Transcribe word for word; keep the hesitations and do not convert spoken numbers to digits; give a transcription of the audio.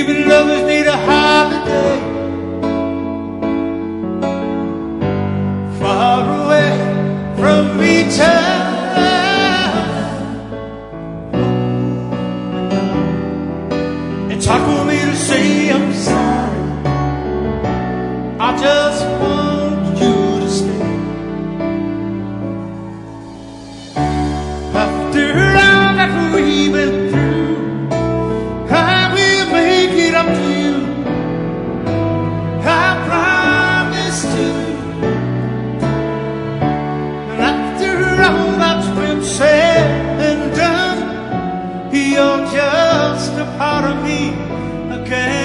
Even lovers need a holiday. Far away from each other. It's hard for me to say I'm sorry. I just want you to stay. After all that we've been through, I will make it up to you. I promise to. And after all that's been said and done, you're just a part of me again.